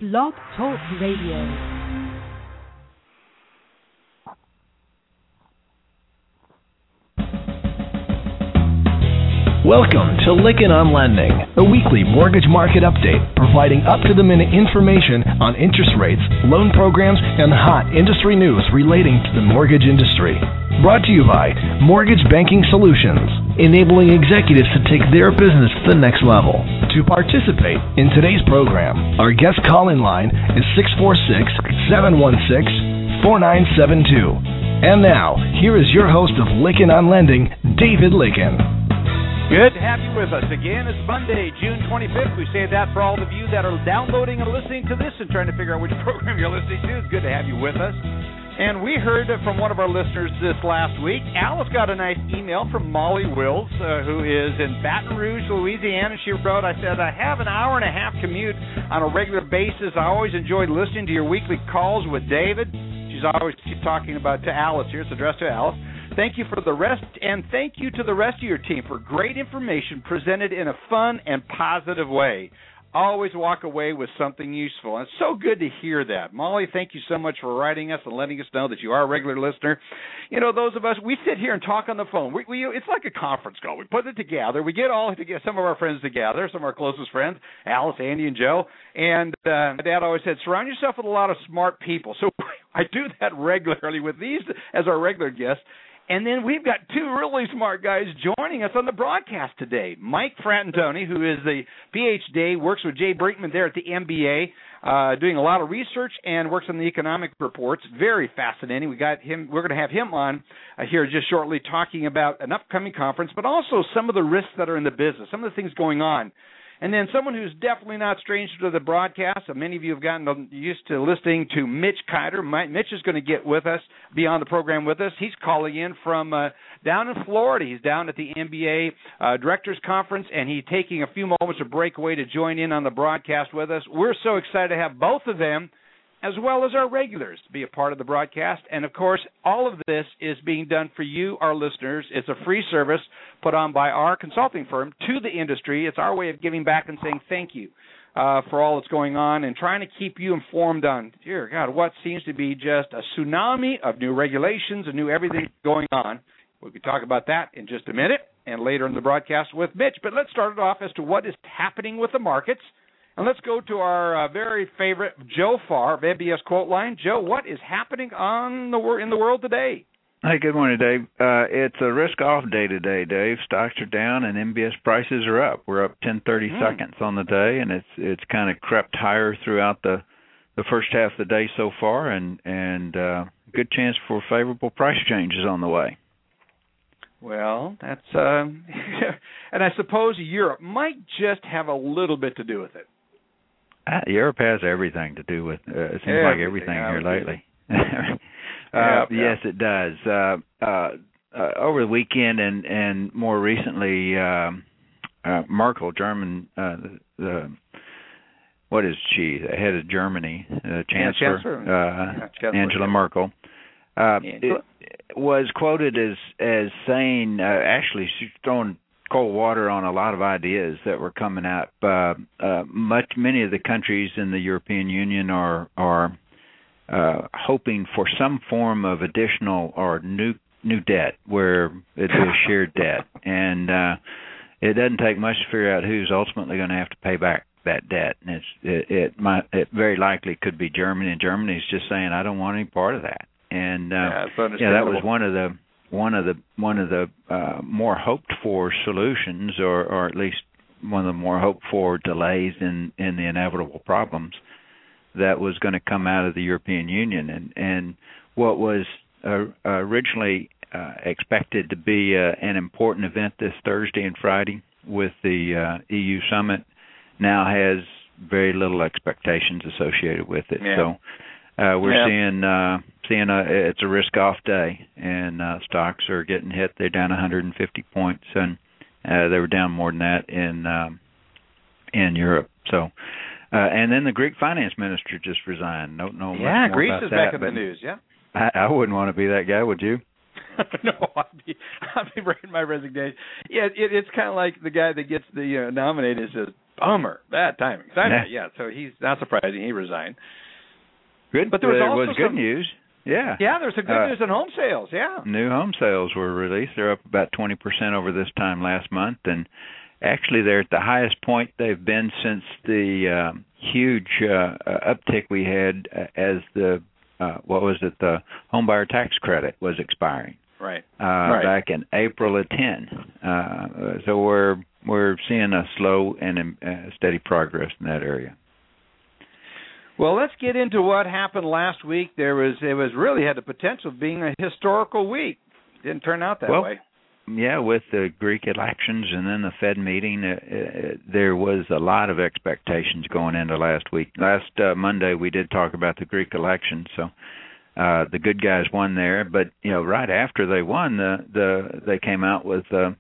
Blog Talk Radio. Welcome to Lykken on Lending, a weekly mortgage market update providing up-to-the-minute information on interest rates, loan programs, and hot industry news relating to the mortgage industry. Brought to you by Mortgage Banking Solutions, enabling executives to take their business to the next level. To participate in today's program, our guest call-in line is 646-716-4972. And now, here is your host of Lykken on Lending, David Lykken. Good to have you with us again. It's Monday, June 25th. We say that for all of you that are downloading and listening to this and trying to figure out which program you're listening to. It's good to have you with us. And we heard from one of our listeners this last week. Alice got a nice email from Molly Wills, who is in Baton Rouge, Louisiana. She wrote, I said, I have an hour and a half commute on a regular basis. I always enjoyed listening to your weekly calls with David. She's always talking about to Alice here. It's addressed to Alice. Thank you for the rest, and thank you to the rest of your team for great information presented in a fun and positive way. Always walk away with something useful. And it's so good to hear that. Molly, thank you so much for writing us and letting us know that you are a regular listener. You know, those of us, we sit here and talk on the phone. It's like a conference call. We put it together. We get some of our friends together, some of our closest friends, Alice, Andy, and Joe. And my dad always said, surround yourself with a lot of smart people. So I do that regularly with these as our regular guests. And then we've got two really smart guys joining us on the broadcast today. Mike Frantantoni, who is the PhD, works with Jay Brinkman there at the MBA, doing a lot of research and works on the economic reports. Very fascinating. We're going to have him on here just shortly talking about an upcoming conference, but also some of the risks that are in the business, some of the things going on. And then someone who's definitely not strange to the broadcast, so many of you have gotten used to listening to Mitch Kiter. Mitch is going to get with us, be on the program with us. He's calling in from down in Florida. He's down at the NBA Directors Conference, and he's taking a few moments to break away to join in on the broadcast with us. We're so excited to have both of them, as well as our regulars, to be a part of the broadcast. And, of course, all of this is being done for you, our listeners. It's a free service put on by our consulting firm to the industry. It's our way of giving back and saying thank you for all that's going on and trying to keep you informed on, dear God, what seems to be just a tsunami of new regulations and new everything going on. We can talk about that in just a minute and later in the broadcast with Mitch. But let's start it off as to what is happening with the markets. And let's go to our very favorite Joe Farr of MBS Quote Line. Joe, what is happening in the world today? Hey, good morning, Dave. It's a risk-off day today, Dave. Stocks are down and MBS prices are up. We're up 10/30 seconds on the day, and it's kind of crept higher throughout the first half of the day so far, and good chance for favorable price changes on the way. Well, that's and I suppose Europe might just have a little bit to do with it. Europe has everything to do with it seems like everything here lately. Yes, it does. Over the weekend and more recently, Merkel, German, what is she? The head of Germany, Chancellor Angela Merkel, was quoted as saying, actually, she's throwing cold water on a lot of ideas that were coming out. Many of the countries in the European Union are hoping for some form of additional or new debt, where it's a shared debt, and it doesn't take much to figure out who's ultimately going to have to pay back that debt. And it very likely could be Germany, and Germany's just saying, I don't want any part of that. And that was one of the more hoped for solutions, or at least one of the more hoped for delays in the inevitable problems that was going to come out of the European Union. And what was originally expected to be an important event this Thursday and Friday with the EU summit now has very little expectations associated with it. Yeah. So we're seeing it's a risk-off day, and stocks are getting hit. They're down 150 points, and they were down more than that in Europe. So, and then the Greek finance minister just resigned. No, yeah, Greece is back in the news. Yeah, I wouldn't want to be that guy, would you? No, I'd be writing my resignation. Yeah, it's kind of like the guy that gets the nominated says, Bummer. Bad timing. Yeah, so he's not surprising. He resigned. Good, but there was also was good news. Yeah. Yeah, there's some good news on home sales, yeah. New home sales were released. They're up about 20% over this time last month, and actually they're at the highest point they've been since the huge uptick we had as the the home buyer tax credit was expiring. Right. Back in April of 10. So we're seeing a slow and steady progress in that area. Well, let's get into what happened last week. It was really had the potential of being a historical week. Didn't turn out that way. Yeah, with the Greek elections and then the Fed meeting, there was a lot of expectations going into last week. Last Monday, we did talk about the Greek elections, so the good guys won there. But right after they won, they came out with a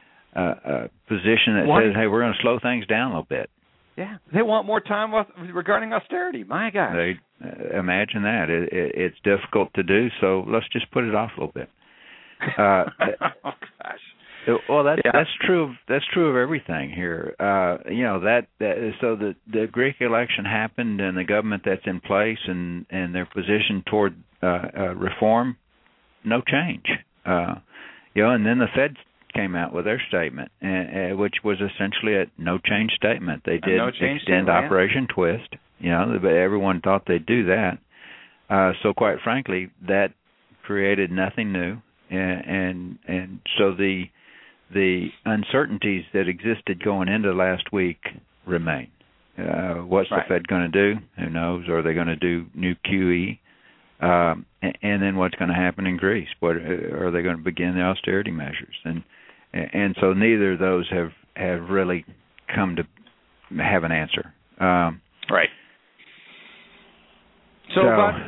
position that says, "Hey, we're going to slow things down a little bit." Yeah, they want more time regarding austerity. My gosh. Imagine that. It's difficult to do, so let's just put it off a little bit. Oh gosh. Well, that's true. That's true of everything here. So the Greek election happened, and the government that's in place and their position toward reform, no change. And then the Fed came out with their statement, which was essentially a no change statement. They did extend Operation Twist. But everyone thought they'd do that. So quite frankly, that created nothing new, and so the uncertainties that existed going into last week remain. What's the Fed going to do? Who knows? Are they going to do new QE? And then what's going to happen in Greece? What are they going to begin the austerity measures? And so neither of those have really come to have an answer. Right. So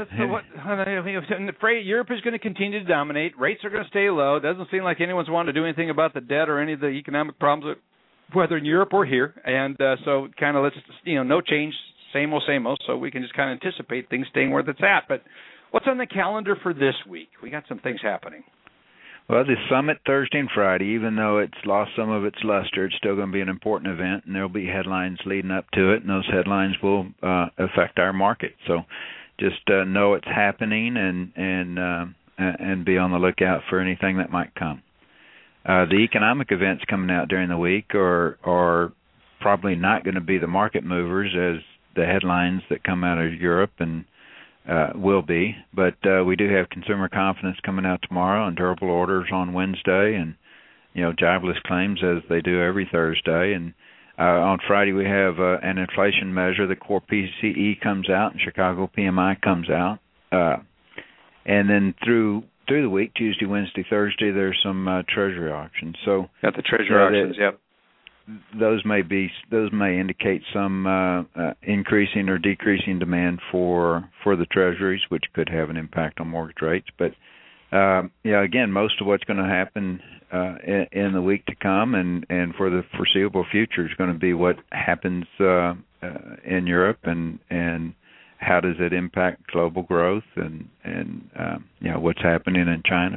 I'm afraid Europe is going to continue to dominate. Rates are going to stay low. It doesn't seem like anyone's wanting to do anything about the debt or any of the economic problems, whether in Europe or here. And so kind of let's, no change, same old, so we can just kind of anticipate things staying where it's at. But what's on the calendar for this week? We got some things happening. Well, the summit Thursday and Friday, even though it's lost some of its luster, it's still going to be an important event, and there will be headlines leading up to it, and those headlines will affect our market. So just know it's happening and be on the lookout for anything that might come. The economic events coming out during the week are probably not going to be the market movers as the headlines that come out of Europe and will be, but we do have consumer confidence coming out tomorrow and durable orders on Wednesday, and jobless claims as they do every Thursday. And on Friday we have an inflation measure. The core PCE comes out, and Chicago PMI comes out, and then through the week, Tuesday, Wednesday, Thursday, there's some Treasury auctions. So got the Treasury auctions, yep. Those may indicate some increasing or decreasing demand for the treasuries, which could have an impact on mortgage rates. But again, most of what's going to happen in the week to come and for the foreseeable future is going to be what happens in Europe and how does it impact global growth and what's happening in China.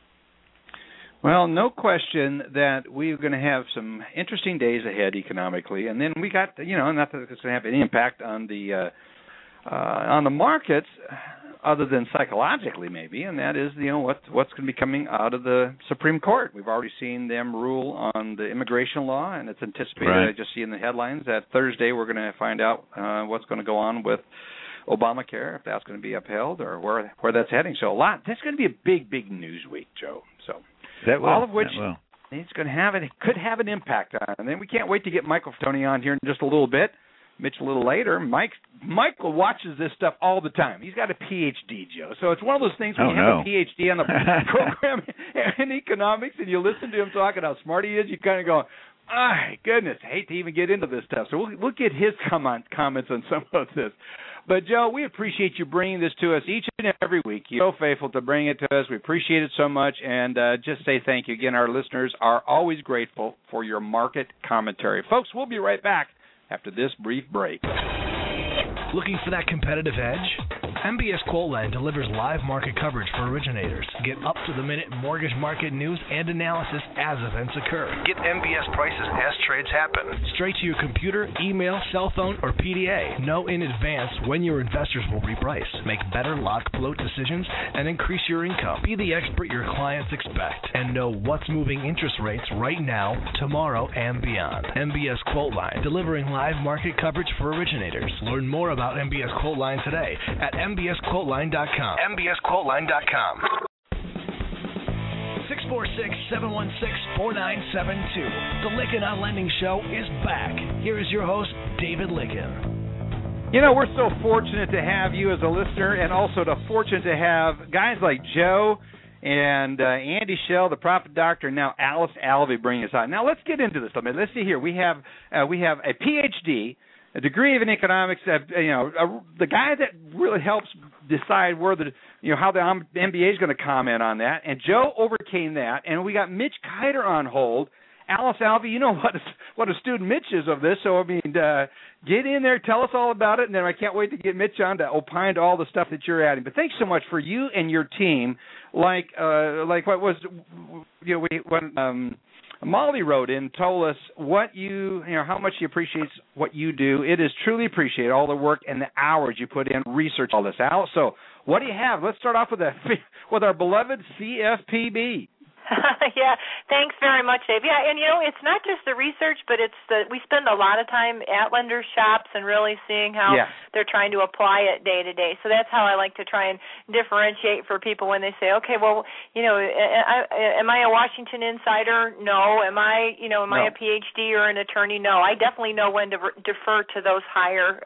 Well, no question that we're going to have some interesting days ahead economically, and then we got, not that it's going to have any impact on the markets, other than psychologically maybe, and that is, what's going to be coming out of the Supreme Court. We've already seen them rule on the immigration law, and it's anticipated. Right. I just see in the headlines that Thursday we're going to find out what's going to go on with Obamacare, if that's going to be upheld or where that's heading. So that's going to be a big, big news week, Joe. So. All of which it's going to have could have an impact on it. And then we can't wait to get Michael Tony on here in just a little bit. Mitch a little later. Michael watches this stuff all the time. He's got a PhD, Joe. So it's one of those things when you have a PhD on the program in economics and you listen to him talking how smart he is, you kind of go, my goodness, I hate to even get into this stuff. So we'll get his comments on some of this. But, Joe, we appreciate you bringing this to us each and every week. You're so faithful to bring it to us. We appreciate it so much. And just say thank you. Again, our listeners are always grateful for your market commentary. Folks, we'll be right back after this brief break. Looking for that competitive edge? MBS Quoteline delivers live market coverage for originators. Get up-to-the-minute mortgage market news and analysis as events occur. Get MBS prices as trades happen. Straight to your computer, email, cell phone, or PDA. Know in advance when your investors will reprice. Make better lock-float decisions and increase your income. Be the expert your clients expect and know what's moving interest rates right now, tomorrow, and beyond. MBS Quoteline, delivering live market coverage for originators. Learn more about MBS Quoteline today at mbsquoteline.com. mbsquoteline.com. 646-716-4972. The Lykken on Lending Show is back. Here is your host, David Lykken. You know, we're so fortunate to have you as a listener, and also fortunate to have guys like Joe and Andy Schell, the Profit Doctor, and now Alice Alvey bringing us on. Now let's get into this a minute. Let's see here. We have a PhD, a degree in economics. The guy that really helps decide where how the MBA is going to comment on that. And Joe overcame that. And we got Mitch Kiter on hold. Alice Alvey, you know what a student Mitch is of this. So, I mean, get in there, tell us all about it, and then I can't wait to get Mitch on to opine to all the stuff that you're adding. But thanks so much for you and your team. Like what was, when Molly wrote in, told us how much he appreciates what you do. It is truly appreciated, all the work and the hours you put in research all this out. So, what do you have? Let's start off with our beloved CFPB. Yeah, thanks very much, Dave. Yeah, and it's not just the research, but we spend a lot of time at lender shops and really seeing how they're trying to apply it day to day. So that's how I like to try and differentiate for people when they say, okay, well, am I a Washington insider? No. Am I a PhD or an attorney? No. I definitely know when to defer to those higher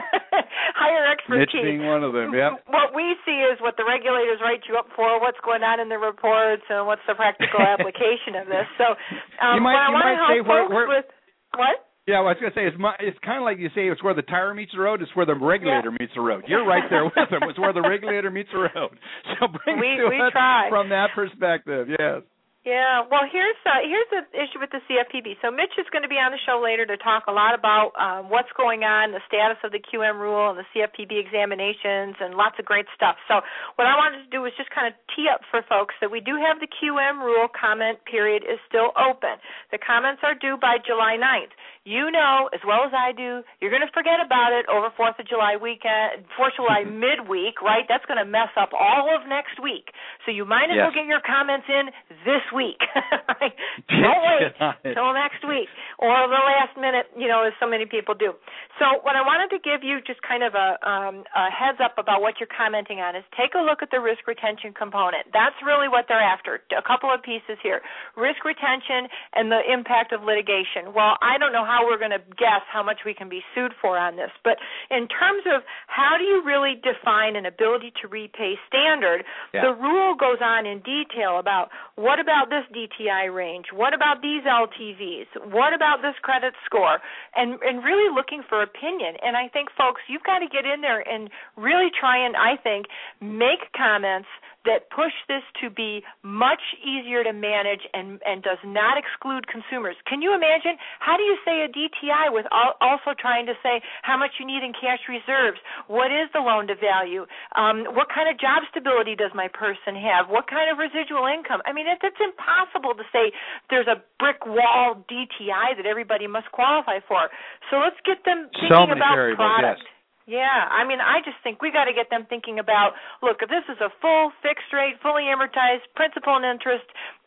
expertise. Mitch being one of them. Yep. What we see is what the regulators write you up for, what's going on in the reports, and what's the practical application of this. So you might say where what? Yeah, well, I was going to say it's kind of like you say it's where the tire meets the road. It's where the regulator meets the road. You're right there with them. It's where the regulator meets the road. So bring us try. From that perspective. Yes. Yeah, well, here's the issue with the CFPB. So Mitch is going to be on the show later to talk a lot about what's going on, the status of the QM rule and the CFPB examinations and lots of great stuff. So what I wanted to do was just kind of tee up for folks that we do have the QM rule comment period is still open. The comments are due by July 9th. You know as well as I do, you're going to forget about it over 4th of July weekend, 4th of July midweek, right? That's going to mess up all of next week. So you might as well get your comments in this week. Right? Don't wait till next week or the last minute, as so many people do. So what I wanted to give you just kind of a heads up about what you're commenting on is take a look at the risk retention component. That's really what they're after. A couple of pieces here. Risk retention and the impact of litigation. Well, I don't know how we're going to guess how much we can be sued for on this, but in terms of how do you really define an ability to repay standard, the rule goes on in detail about what about this DTI range, what about these LTVs, what about this credit score, and really looking for opinion. And I think, folks, you've got to get in there and really try and, I think, make comments that push this to be much easier to manage and does not exclude consumers. Can you imagine? How do you say a DTI with also trying to say how much you need in cash reserves? What is the loan to value? What kind of job stability does my person have? What kind of residual income? I mean, it's impossible to say there's a brick wall DTI that everybody must qualify for. So let's get them thinking about product. Yeah, I mean, I just think we got to get them thinking about, look, if this is a full fixed rate, fully amortized, principal and interest,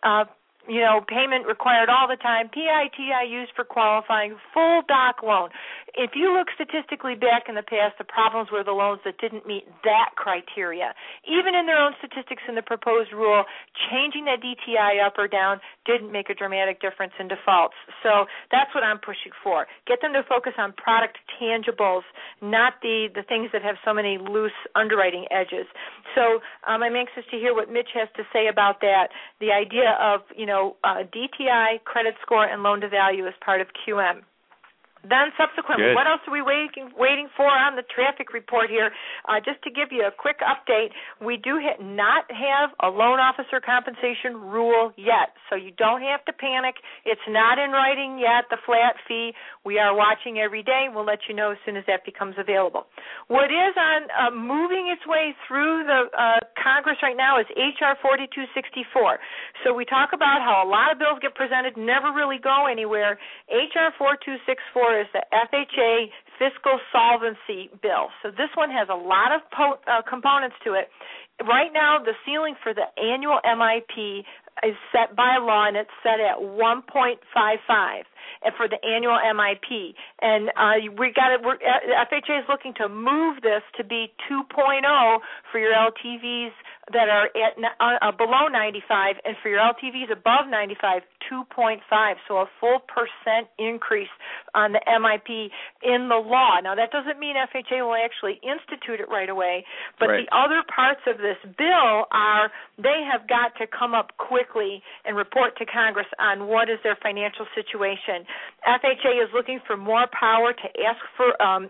payment required all the time, PITI used for qualifying, full doc loan. If you look statistically back in the past, the problems were the loans that didn't meet that criteria. Even in their own statistics in the proposed rule, changing that DTI up or down didn't make a dramatic difference in defaults. So that's what I'm pushing for. Get them to focus on product tangibles, not the things that have so many loose underwriting edges. So I'm anxious to hear what Mitch has to say about that, the idea of, DTI, credit score, and loan to value as part of QM. Then subsequently, Good. what else are we waiting for on the traffic report here? Just to give you a quick update, we do not have a loan officer compensation rule yet, so you don't have to panic. It's not in writing yet, the flat fee. We are watching every day. We'll let you know as soon as that becomes available. What is on moving its way through the Congress right now is H.R. 4264. So we talk about how a lot of bills get presented, never really go anywhere. H.R. 4264 is the FHA fiscal solvency bill. So this one has a lot of components to it. Right now, the ceiling for the annual MIP is set by law, and it's set at 1.55 for the annual MIP. And FHA is looking to move this to be 2.0 for your LTVs that are at below 95, and for your LTVs above 95, 2.5. So a full % increase on the MIP in the law. Now, that doesn't mean FHA will actually institute it right away, but the other parts of this bill are they have got to come up quickly and report to Congress on what is their financial situation. FHA is looking for more power to ask for an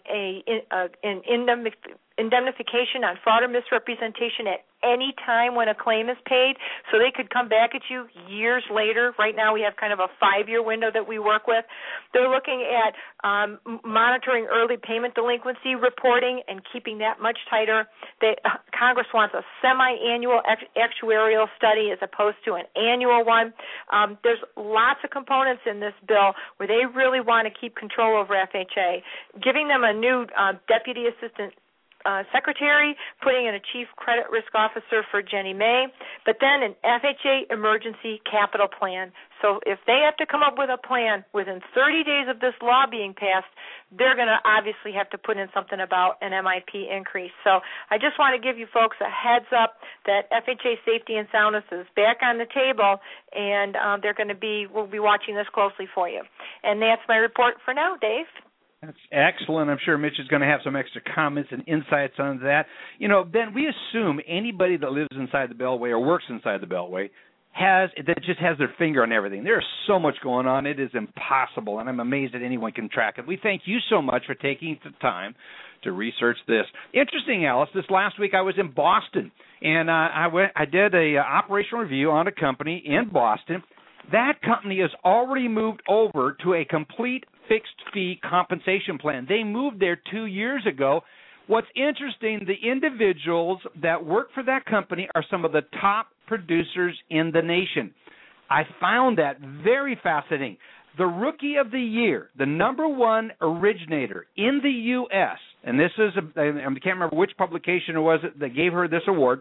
indemnification on fraud or misrepresentation at any time when a claim is paid, so they could come back at you years later. Right now we have kind of a 5-year window that we work with. They're looking at monitoring early payment delinquency reporting and keeping that much tighter. Congress wants a semi-annual actuarial study as opposed to an annual one. There's lots of components in this bill where they really want to keep control over FHA, giving them a new deputy assistant secretary, putting in a chief credit risk officer for Jenny May, but then an FHA emergency capital plan. So if they have to come up with a plan within 30 days of this law being passed, they're going to obviously have to put in something about an MIP increase. So I just want to give you folks a heads up that FHA safety and soundness is back on the table, and we'll be watching this closely for you. And that's my report for now, Dave. That's excellent. I'm sure Mitch is going to have some extra comments and insights on that. Ben, we assume anybody that lives inside the Beltway or works inside the Beltway that just has their finger on everything. There's so much going on. It is impossible, and I'm amazed that anyone can track it. We thank you so much for taking the time to research this. Interesting, Alice, this last week I was in Boston, and I did a operational review on a company in Boston. That company has already moved over to a complete fixed-fee compensation plan. They moved there 2 years ago. What's interesting, the individuals that work for that company are some of the top producers in the nation. I found that very fascinating. The Rookie of the Year, the number one originator in the U.S., and this is, I can't remember which publication it was that gave her this award,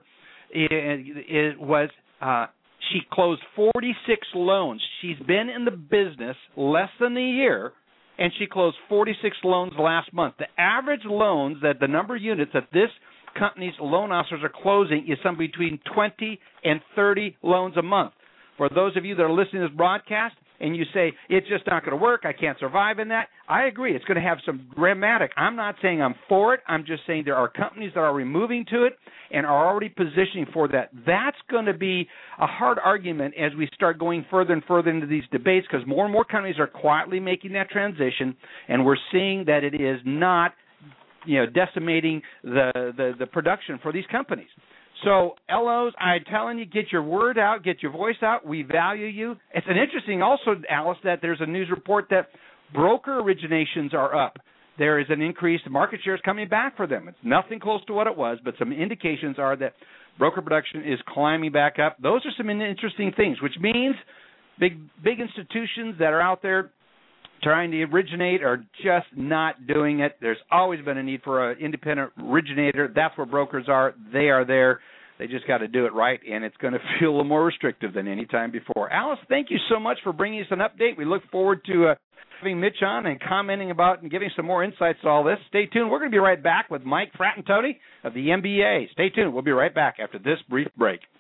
it was she closed 46 loans. She's been in the business less than a year, and she closed 46 loans last month. The average loans, that the number of units that this company's loan officers are closing is somewhere between 20 and 30 loans a month. For those of you that are listening to this broadcast and you say, it's just not going to work, I can't survive in that, I agree. It's going to have some dramatic. I'm not saying I'm for it. I'm just saying there are companies that are removing to it and are already positioning for that. That's going to be a hard argument as we start going further and further into these debates, because more and more companies are quietly making that transition, and we're seeing that it is not, decimating the production for these companies. So, LOs, I'm telling you, get your word out, get your voice out. We value you. It's an interesting also, Alice, that there's a news report that broker originations are up. There is an increase. The market share is coming back for them. It's nothing close to what it was, but some indications are that broker production is climbing back up. Those are some interesting things, which means big institutions that are out there trying to originate are just not doing it. There's always been a need for an independent originator. That's where brokers are. They are there. They just got to do it right, and it's going to feel a little more restrictive than any time before. Alice, thank you so much for bringing us an update. We look forward to having Mitch on and commenting about and giving some more insights to all this. Stay tuned. We're going to be right back with Mike Fratantoni of the MBA. Stay tuned. We'll be right back after this brief break.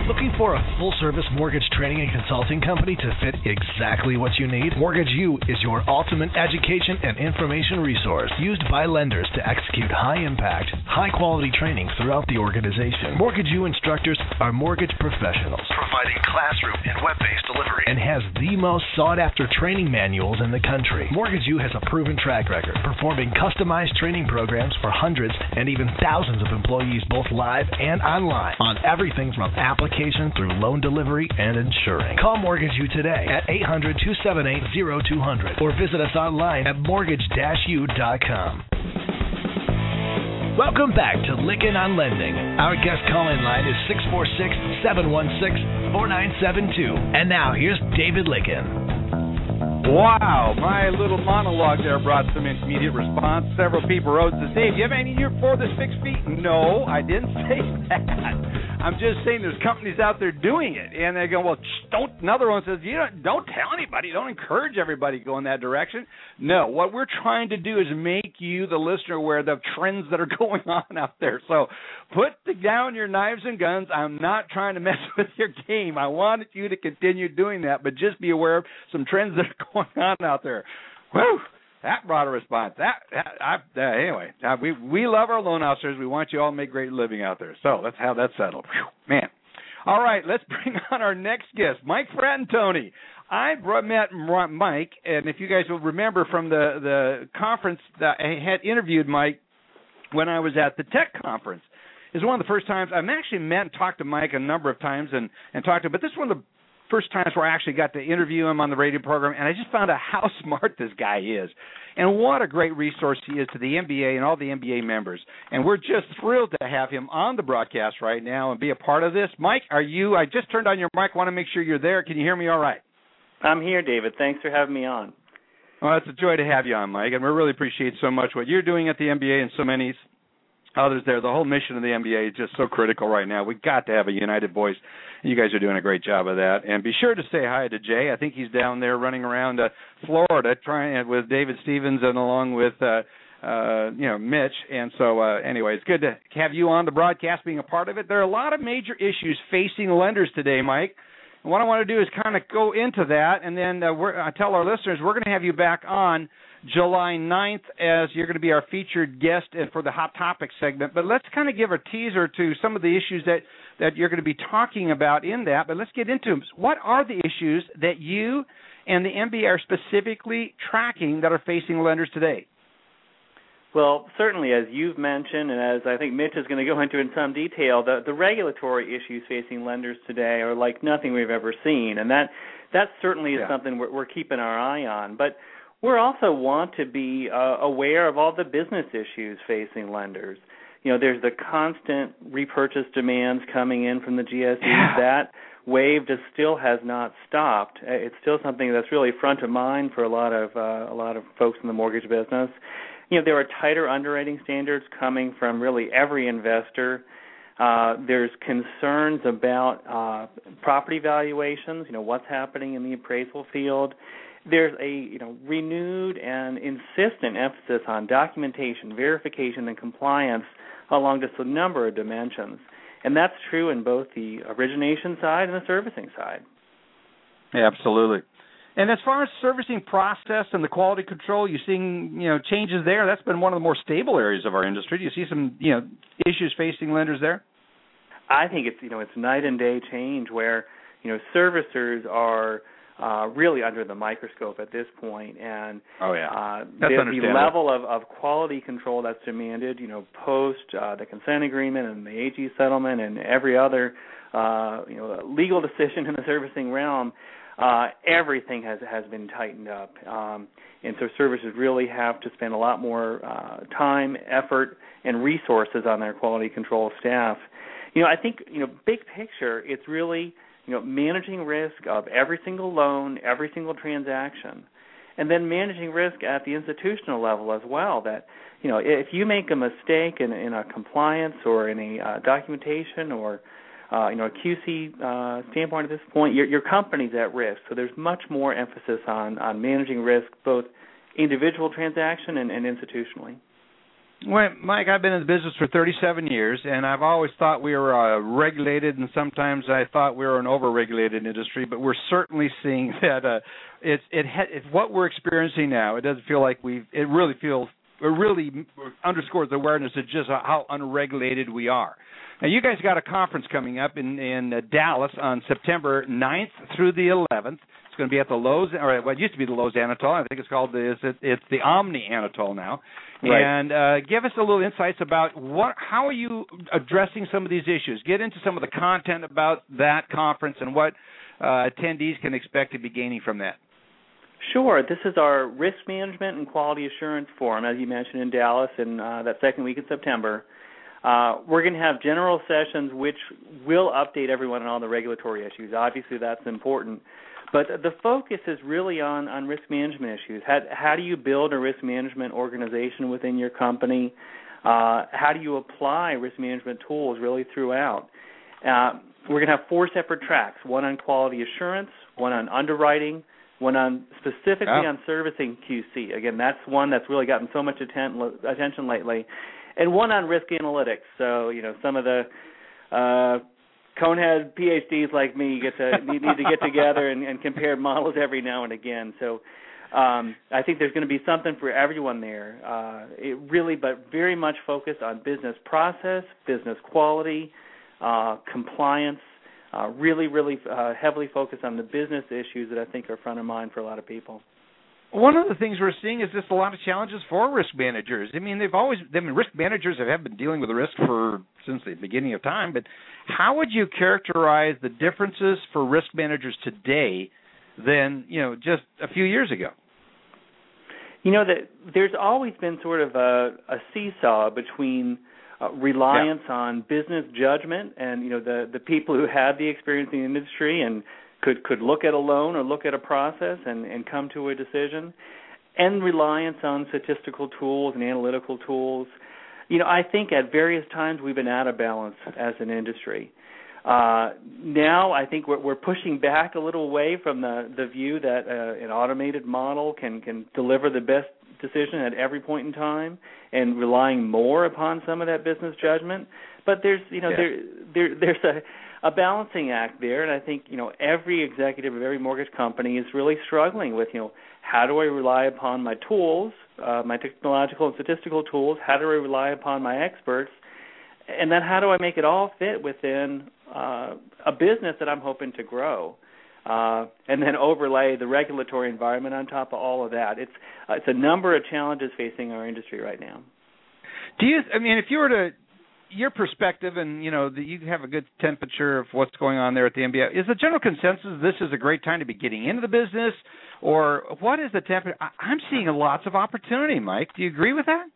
Looking for a full-service mortgage training and consulting company to fit exactly what you need? Mortgage U is your ultimate education and information resource used by lenders to execute high-impact, high-quality training throughout the organization. Mortgage U instructors are mortgage professionals, providing classroom and web-based delivery, and has the most sought-after training manuals in the country. Mortgage U has a proven track record, performing customized training programs for hundreds and even thousands of employees, both live and online, on everything from application through loan delivery and insuring. Call Mortgage U today at 800-278-0200 or visit us online at mortgage-u.com. Welcome back to Lykken on Lending. Our guest call-in line is 646-716-4972. And now here's David Lykken. Wow, my little monologue there brought some immediate response. Several people wrote and said, Dave, do you have any year for this 6 feet? No, I didn't say that. I'm just saying there's companies out there doing it. And they go, well, don't. Another one says, don't tell anybody. Don't encourage everybody to go in that direction. No, what we're trying to do is make you, the listener, aware of the trends that are going on out there. So put down your knives and guns. I'm not trying to mess with your game. I wanted you to continue doing that, but just be aware of some trends that are going on out there. Whew, that brought a response. Anyway, we love our loan officers. We want you all to make great living out there. So let's have that settled. Whew, man. All right, let's bring on our next guest, Mike Fratantoni. I met Mike, and if you guys will remember from the conference, that I had interviewed Mike when I was at the tech conference. It's one of the first times I've actually met and talked to Mike a number of times and talked to him, but this is one of the first times where I actually got to interview him on the radio program, and I just found out how smart this guy is and what a great resource he is to the MBA and all the MBA members. And we're just thrilled to have him on the broadcast right now and be a part of this. Mike, I just turned on your mic. I want to make sure you're there. Can you hear me all right? I'm here, David. Thanks for having me on. Well, it's a joy to have you on, Mike, and we really appreciate so much what you're doing at the MBA and so many others there. The whole mission of the MBA is just so critical right now. We've got to have a united voice. You guys are doing a great job of that. And be sure to say hi to Jay. I think he's down there running around Florida trying with David Stevens and along with Mitch. And so anyway, it's good to have you on the broadcast being a part of it. There are a lot of major issues facing lenders today, Mike. And what I want to do is kind of go into that, and then I tell our listeners we're going to have you back on July 9th as you're going to be our featured guest for the Hot Topics segment. But let's kind of give a teaser to some of the issues that you're going to be talking about in that. But let's get into them. What are the issues that you and the MBA are specifically tracking that are facing lenders today? Well, certainly, as you've mentioned, and as I think Mitch is going to go into in some detail, the regulatory issues facing lenders today are like nothing we've ever seen. And that certainly is something we're keeping our eye on. But we also want to be aware of all the business issues facing lenders. You know, there's the constant repurchase demands coming in from the GSEs. Yeah. That wave still has not stopped. It's still something that's really front of mind for a lot of folks in the mortgage business. You know, there are tighter underwriting standards coming from really every investor. There's concerns about property valuations. You know, what's happening in the appraisal field. There's a renewed and insistent emphasis on documentation, verification, and compliance along just a number of dimensions. And that's true in both the origination side and the servicing side. Yeah, absolutely. And as far as servicing process and the quality control, you're seeing changes there. That's been one of the more stable areas of our industry. Do you see some issues facing lenders there? I think it's night and day change where servicers are really under the microscope at this point, and the level of quality control that's demanded, post the consent agreement and the AG settlement and every other legal decision in the servicing realm. Everything has been tightened up, and so servicers really have to spend a lot more time, effort, and resources on their quality control staff. I think big picture, it's really managing risk of every single loan, every single transaction, and then managing risk at the institutional level as well. That if you make a mistake in a compliance or in a documentation or a QC standpoint at this point, your company's at risk. So there's much more emphasis on managing risk, both individual transaction and institutionally. Well, Mike, I've been in the business for 37 years, and I've always thought we were regulated, and sometimes I thought we were an over-regulated industry, but we're certainly seeing that it's what we're experiencing now. It doesn't feel like it really underscores the awareness of just how unregulated we are. Now, you guys got a conference coming up in Dallas on September 9th through the 11th. It's going to be at the Lowe's, or what used to be the Lowe's Anatol. I think it's called it's the Omni Anatol now. Right. And give us a little insights about how are you addressing some of these issues. Get into some of the content about that conference and what attendees can expect to be gaining from that. Sure. This is our Risk Management and Quality Assurance Forum, as you mentioned, in Dallas in that second week in September. We're going to have general sessions which will update everyone on all the regulatory issues. Obviously, that's important. But the focus is really on risk management issues. How do you build a risk management organization within your company? How do you apply risk management tools really throughout? We're going to have 4 separate tracks, one on quality assurance, one on underwriting, one on specifically on servicing QC. Again, that's one that's really gotten so much attention lately. And one on risk analytics. So, some of the Conehead PhDs like me need to get together and compare models every now and again. So I think there's going to be something for everyone there. But very much focused on business process, business quality, compliance, really heavily focused on the business issues that I think are front of mind for a lot of people. One of the things we're seeing is just a lot of challenges for risk managers. I mean, risk managers have been dealing with the risk since the beginning of time, but how would you characterize the differences for risk managers today than, just a few years ago? That there's always been sort of a seesaw between reliance on business judgment and, the people who have the experience in the industry and could look at a loan or look at a process and come to a decision, and reliance on statistical tools and analytical tools. I think at various times we've been out of balance as an industry. Now I think we're pushing back a little away from the view that an automated model can deliver the best decision at every point in time, and relying more upon some of that business judgment. But there's a balancing act there, and I think every executive of every mortgage company is really struggling with how do I rely upon my tools, my technological and statistical tools? How do I rely upon my experts? And then how do I make it all fit within a business that I'm hoping to grow? And then overlay the regulatory environment on top of all of that. It's a number of challenges facing our industry right now. If you were to, your perspective, and you have a good temperature of what's going on there at the MBA, is the general consensus this is a great time to be getting into the business, or what is the temperature? I'm seeing lots of opportunity, Mike. Do you agree with that?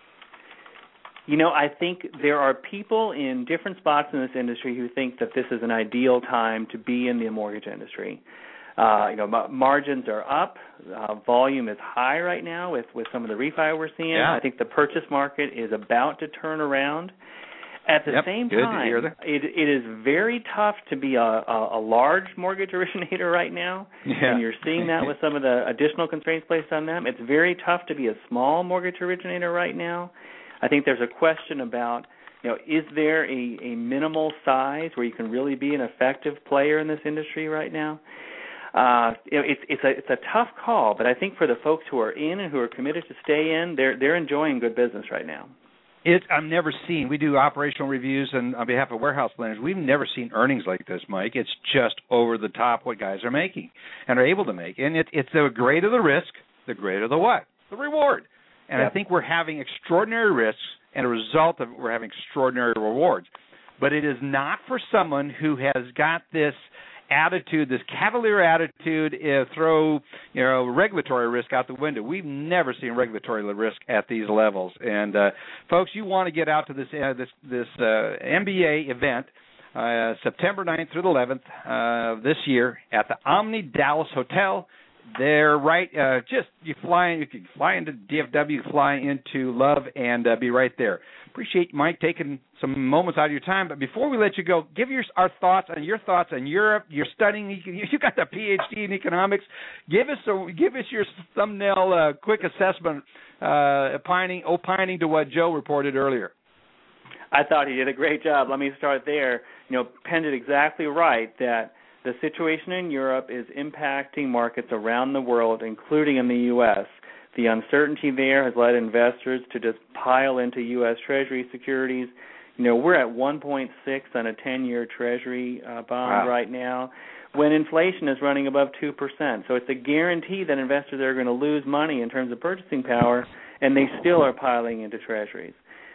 I think there are people in different spots in this industry who think that this is an ideal time to be in the mortgage industry. Margins are up. Volume is high right now with some of the refi we're seeing. Yeah. I think the purchase market is about to turn around. At the same time, it is very tough to be a large mortgage originator right now, and you're seeing that with some of the additional constraints placed on them. It's very tough to be a small mortgage originator right now. I think there's a question about, is there a minimal size where you can really be an effective player in this industry right now? It's a tough call, but I think for the folks who are in and who are committed to stay in, they're enjoying good business right now. We do operational reviews, and on behalf of warehouse lenders, we've never seen earnings like this, Mike. It's just over the top what guys are making and are able to make. And it's the greater the risk, the greater the what? The reward. And I think we're having extraordinary risks, and a result of it, we're having extraordinary rewards. But it is not for someone who has got this attitude, this cavalier attitude, throw regulatory risk out the window. We've never seen regulatory risk at these levels. And folks, you want to get out to this MBA event September 9th through the 11th this year at the Omni Dallas Hotel. They're right. You can fly into DFW, fly into Love, and be right there. Appreciate Mike taking some moments out of your time. But before we let you go, give our thoughts on Europe. You're studying. You got the PhD in economics. Give us your thumbnail quick assessment, opining to what Joe reported earlier. I thought he did a great job. Let me start there. Penn did exactly right that the situation in Europe is impacting markets around the world, including in the U.S. The uncertainty there has led investors to just pile into U.S. Treasury securities. We're at 1.6 on a 10-year Treasury bond right now, when inflation is running above 2%. So it's a guarantee that investors are going to lose money in terms of purchasing power, and they still are piling into Treasuries.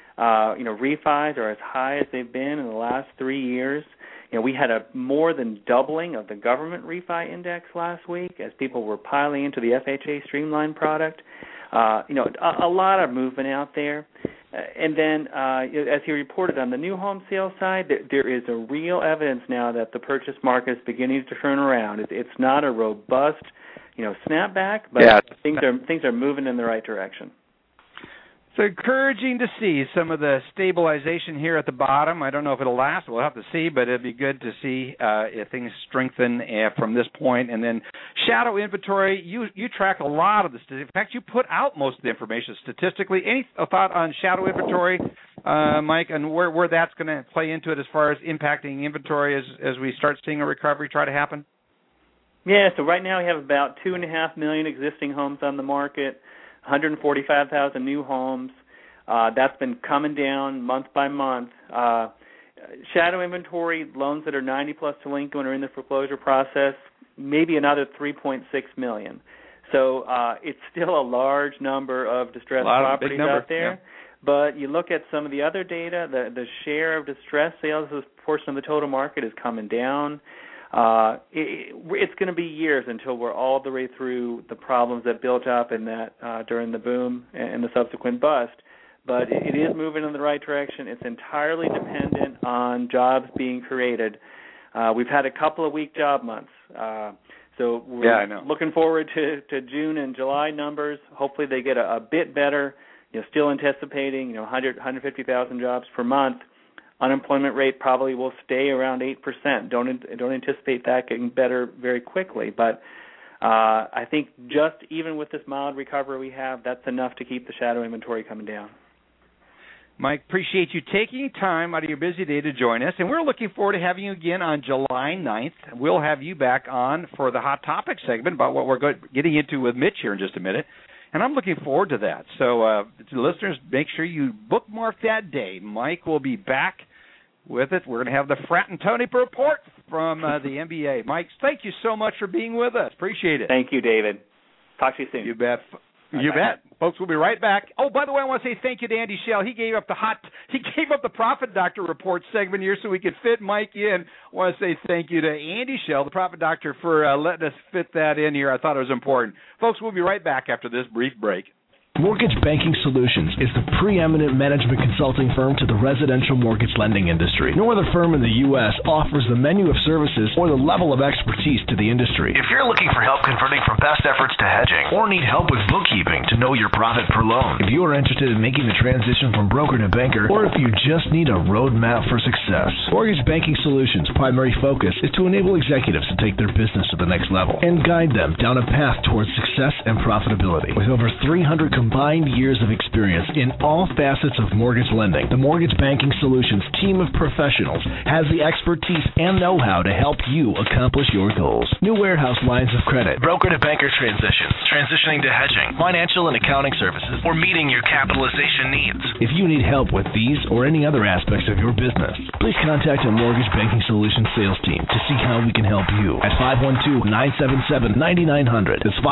Refis are as high as they've been in the last 3 years. We had a more than doubling of the government refi index last week as people were piling into the FHA Streamline product. A lot of movement out there. And then, as he reported on the new home sales side, there is a real evidence now that the purchase market is beginning to turn around. It's not a robust, snapback, but things are moving in the right direction. It's encouraging to see some of the stabilization here at the bottom. I don't know if it'll last. We'll have to see, but it'd be good to see if things strengthen from this point. And then shadow inventory, you track a lot of the statistics. In fact, you put out most of the information statistically. Any thought on shadow inventory, Mike, and where that's going to play into it as far as impacting inventory as we start seeing a recovery try to happen? Yeah, so right now we have about 2.5 million existing homes on the market. 145,000 new homes. That's been coming down month by month. Shadow inventory, loans that are 90-plus delinquent or in the foreclosure process, maybe another 3.6 million. So it's still a large number of distressed properties out there. Yeah. But you look at some of the other data, the share of distressed sales as a portion of the total market is coming down. It's going to be years until we're all the way through the problems that built up in that during the boom and the subsequent bust. But it is moving in the right direction. It's entirely dependent on jobs being created. We've had a couple of weak job months. So we're looking forward to June and July numbers. Hopefully they get a bit better. Still anticipating 150,000 jobs per month. Unemployment rate probably will stay around 8%. Don't anticipate that getting better very quickly. But I think just even with this mild recovery we have, that's enough to keep the shadow inventory coming down. Mike, appreciate you taking time out of your busy day to join us. And we're looking forward to having you again on July 9th. We'll have you back on for the Hot Topic segment about what we're getting into with Mitch here in just a minute. And I'm looking forward to that. So, listeners, make sure you bookmark that day. Mike will be back with it. We're going to have the Fratantoni report from the NBA. Mike, thank you so much for being with us. Appreciate it. Thank you, David. Talk to you soon. You bet. You bet. Folks, we'll be right back. Oh, by the way, I want to say thank you to Andy Schell. He gave up the Profit Doctor report segment here so we could fit Mike in. I want to say thank you to Andy Schell, the Profit Doctor, for letting us fit that in here. I thought it was important. Folks, we'll be right back after this brief break. Mortgage Banking Solutions is the preeminent management consulting firm to the residential mortgage lending industry. No other firm in the U.S. offers the menu of services or the level of expertise to the industry. If you're looking for help converting from best efforts to hedging or need help with bookkeeping to know your profit per loan, if you are interested in making the transition from broker to banker, or if you just need a roadmap for success, Mortgage Banking Solutions' primary focus is to enable executives to take their business to the next level and guide them down a path towards success and profitability. With over 300 combined years of experience in all facets of mortgage lending, the Mortgage Banking Solutions team of professionals has the expertise and know-how to help you accomplish your goals. New warehouse lines of credit, broker to banker transitions, transitioning to hedging, financial and accounting services, or meeting your capitalization needs. If you need help with these or any other aspects of your business, please contact a Mortgage Banking Solutions sales team to see how we can help you at 512-977-9900. That's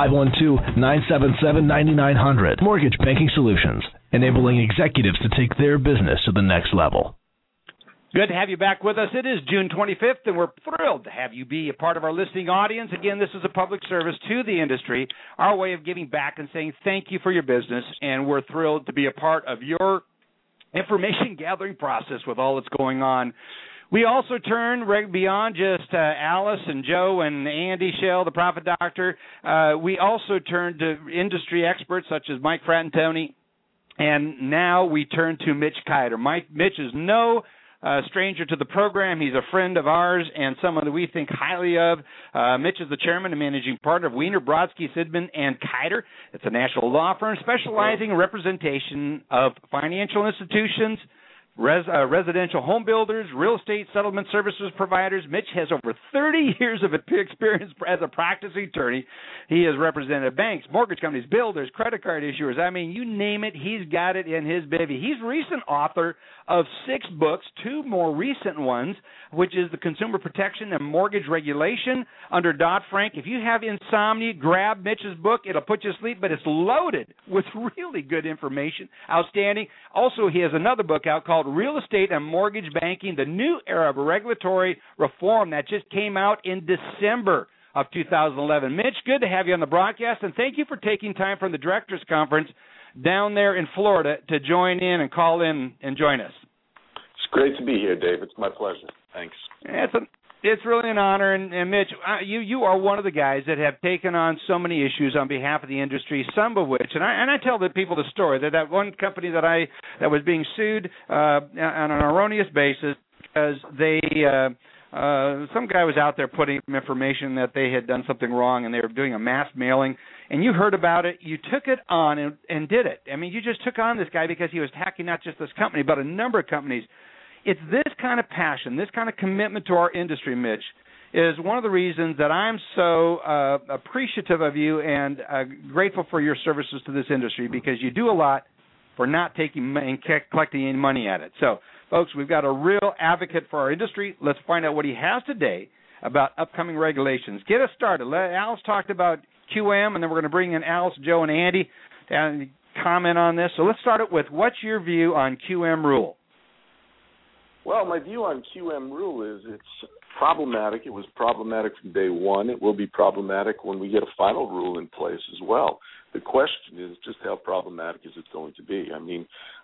512-977-9900. Mortgage Banking Solutions, enabling executives to take their business to the next level. Good to have you back with us. It is June 25th, and we're thrilled to have you be a part of our listening audience. Again, this is a public service to the industry, our way of giving back and saying thank you for your business, and we're thrilled to be a part of your information gathering process with all that's going on We also turn beyond just Alice and Joe and Andy Schell, the Profit Doctor. We also turn to industry experts such as Mike Fratantoni, and now we turn to Mitch Keider. Mitch is no stranger to the program. He's a friend of ours and someone that we think highly of. Mitch is the chairman and managing partner of Wiener, Brodsky, Sidman, and Keider. It's a national law firm specializing in representation of financial institutions, residential home builders, real estate settlement services providers. Mitch has over 30 years of experience as a practicing attorney. He has represented banks, mortgage companies, builders, credit card issuers. I mean, you name it, he's got it in his bevy. He's recent author of 6 books, 2 more recent ones, which is the Consumer Protection and Mortgage Regulation under Dodd-Frank. If you have insomnia, grab Mitch's book. It'll put you to sleep, but it's loaded with really good information. Outstanding. Also, he has another book out called Real Estate and Mortgage Banking, the New Era of Regulatory Reform, that just came out in December of 2011. Mitch, good to have you on the broadcast, and thank you for taking time from the Directors Conference down there in Florida to join in and call in and join us. It's great to be here, Dave. It's my pleasure. Thanks. It's really an honor, and Mitch, you are one of the guys that have taken on so many issues on behalf of the industry, some of which, and I tell the people the story, that one company that was being sued on an erroneous basis because they some guy was out there putting information that they had done something wrong, and they were doing a mass mailing, and you heard about it, you took it on and did it. I mean, you just took on this guy because he was attacking not just this company, but a number of companies. It's this kind of passion, this kind of commitment to our industry, Mitch, is one of the reasons that I'm so appreciative of you and grateful for your services to this industry, because you do a lot for not taking and collecting any money at it. So, folks, we've got a real advocate for our industry. Let's find out what he has today about upcoming regulations. Get us started. Alice talked about QM, and then we're going to bring in Alice, Joe, and Andy to comment on this. So let's start it with, what's your view on QM rule? Well, my view on QM rule is it's problematic. It was problematic from day one. It will be problematic when we get a final rule in place as well. The question is just how problematic is it going to be? I mean,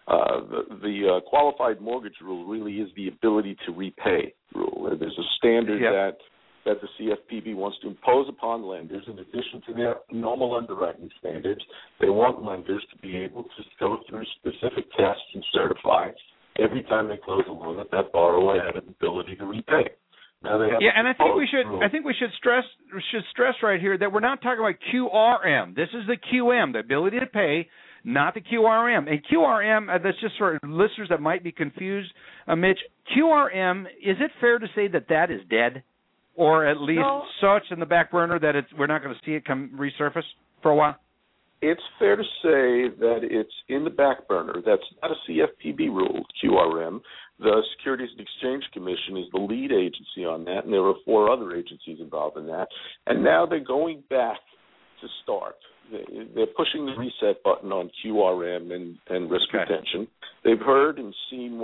the qualified mortgage rule really is the ability to repay rule. There's a standard that the CFPB wants to impose upon lenders in addition to their normal underwriting standards. They want lenders to be able to go through specific tests and certify every time they close a loan that borrower had an ability to repay. Now they have and I think we should stress right here that we're not talking about QRM. This is the QM, the ability to pay, not the QRM. And QRM, that's just for listeners that might be confused, Mitch. QRM, is it fair to say that is dead, or at least such in the back burner that we're not going to see it resurface for a while? It's fair to say that it's in the back burner. That's not a CFPB rule, QRM. The Securities and Exchange Commission is the lead agency on that, and there are 4 other agencies involved in that. And now they're going back to start. They're pushing the reset button on QRM and risk retention. They've heard and seen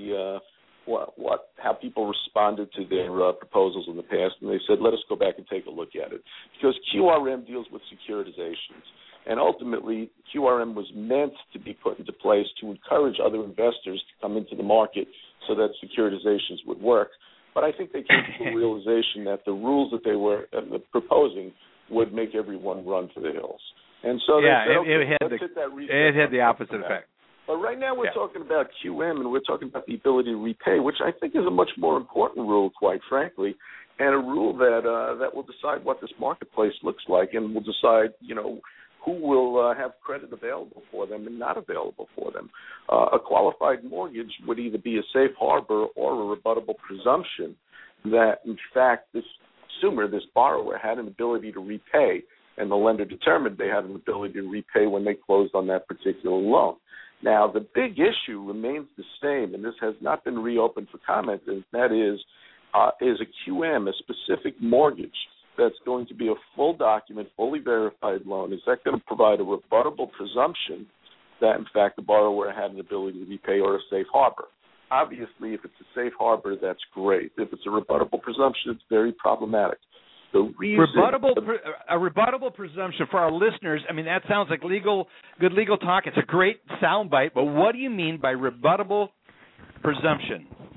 how people responded to their proposals in the past, and they said, let us go back and take a look at it. Because QRM deals with securitizations. And ultimately, QRM was meant to be put into place to encourage other investors to come into the market so that securitizations would work. But I think they came to the realization that the rules that they were proposing would make everyone run for the hills. And so it had the opposite effect. But right now we're talking about QM, and we're talking about the ability to repay, which I think is a much more important rule, quite frankly, and a rule that will decide what this marketplace looks like, and will decide, who will have credit available for them and not available for them. A qualified mortgage would either be a safe harbor or a rebuttable presumption that, in fact, this consumer, this borrower, had an ability to repay, and the lender determined they had an ability to repay when they closed on that particular loan. Now, the big issue remains the same, and this has not been reopened for comment, and that is a QM, a specific mortgage, that's going to be a full document, fully verified loan. Is that going to provide a rebuttable presumption that, in fact, the borrower had an ability to repay, or a safe harbor? Obviously, if it's a safe harbor, that's great. If it's a rebuttable presumption, it's very problematic. The reason a rebuttable presumption for our listeners, I mean, that sounds like good legal talk. It's a great soundbite, but what do you mean by rebuttable presumption?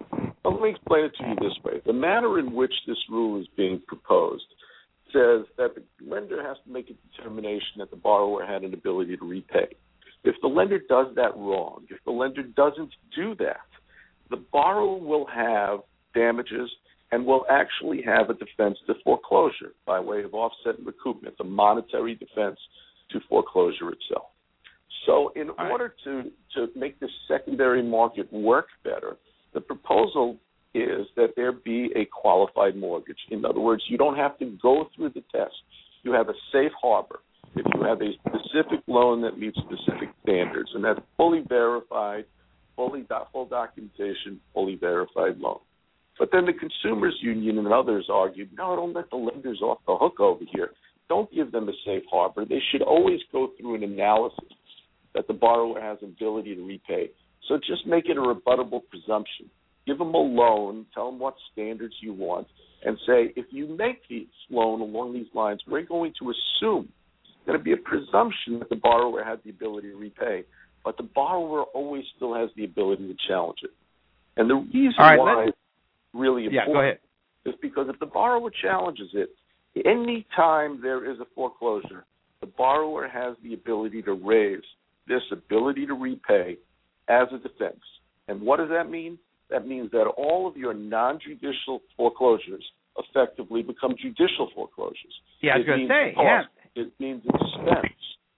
Well, let me explain it to you this way. The manner in which this rule is being proposed says that the lender has to make a determination that the borrower had an ability to repay. If the lender does that wrong, if the lender doesn't do that, the borrower will have damages and will actually have a defense to foreclosure by way of offset and recoupment, a monetary defense to foreclosure itself. So in order to make this secondary market work better, the proposal is that there be a qualified mortgage. In other words, you don't have to go through the test. You have a safe harbor if you have a specific loan that meets specific standards, and that's fully verified, full documentation, fully verified loan. But then the Consumers Union and others argued, no, don't let the lenders off the hook over here. Don't give them a safe harbor. They should always go through an analysis that the borrower has ability to repay. So just make it a rebuttable presumption. Give them a loan, tell them what standards you want, and say, if you make this loan along these lines, we're going to assume that it'd be a presumption that the borrower had the ability to repay, but the borrower always still has the ability to challenge it. And the reason why it's really important is because if the borrower challenges it, any time there is a foreclosure, the borrower has the ability to raise this ability to repay as a defense. And what does that mean? That means that all of your non-judicial foreclosures effectively become judicial foreclosures. Yeah, I was going to say, yeah. It means expense.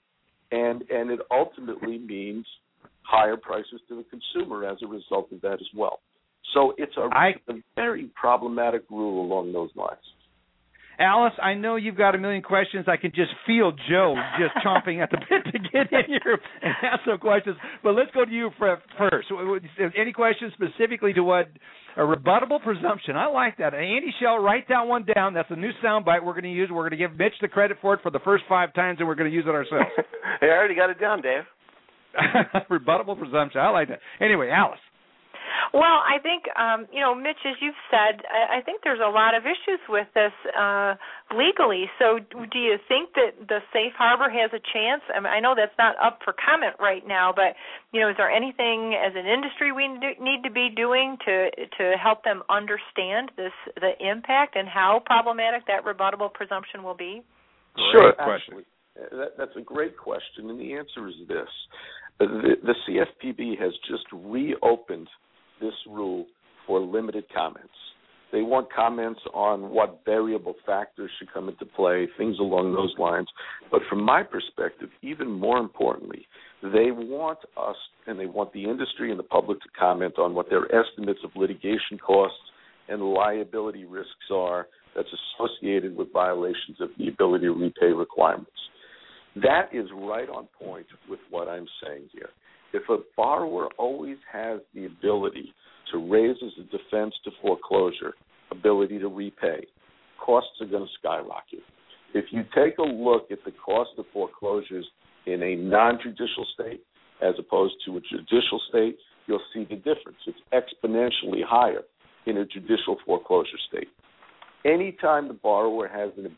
And it ultimately means higher prices to the consumer as a result of that as well. So it's a very problematic rule along those lines. Alice, I know you've got a million questions. I can just feel Joe just chomping at the bit to get in here and ask some questions. But let's go to you first. Any questions specifically to what a rebuttable presumption? I like that. Andy Schell, write that one down. That's a new soundbite we're going to use. We're going to give Mitch the credit for it for the first 5 times, and we're going to use it ourselves. Hey, I already got it down, Dave. Rebuttable presumption. I like that. Anyway, Alice. Well, I think, Mitch, as you've said, I think there's a lot of issues with this legally. So do you think that the safe harbor has a chance? I mean, I know that's not up for comment right now, but, is there anything as an industry we need to be doing to help them understand the impact and how problematic that rebuttable presumption will be? Sure, actually. That's a great question, and the answer is this. The CFPB has just reopened this rule for limited comments. They want comments on what variable factors should come into play, things along those lines. But from my perspective, even more importantly, they want us and they want the industry and the public to comment on what their estimates of litigation costs and liability risks are that's associated with violations of the ability to repay requirements. That is right on point with what I'm saying here. If a borrower always has the ability to raise as a defense to foreclosure, ability to repay, costs are going to skyrocket. If you take a look at the cost of foreclosures in a non-judicial state as opposed to a judicial state, you'll see the difference. It's exponentially higher in a judicial foreclosure state. Anytime the borrower has an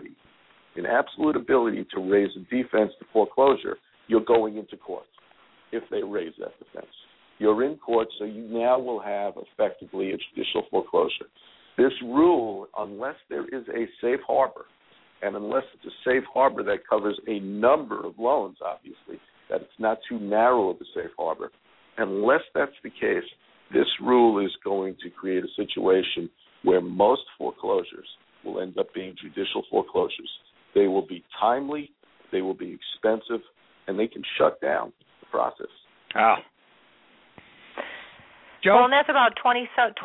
absolute ability to raise a defense to foreclosure, you're going into court if they raise that defense. You're in court, so you now will have effectively a judicial foreclosure. This rule, unless there is a safe harbor, and unless it's a safe harbor that covers a number of loans, obviously, that it's not too narrow of a safe harbor, unless that's the case, this rule is going to create a situation where most foreclosures will end up being judicial foreclosures. They will be timely, they will be expensive, and they can shut down the process. Oh. Joe? Well, and that's about 20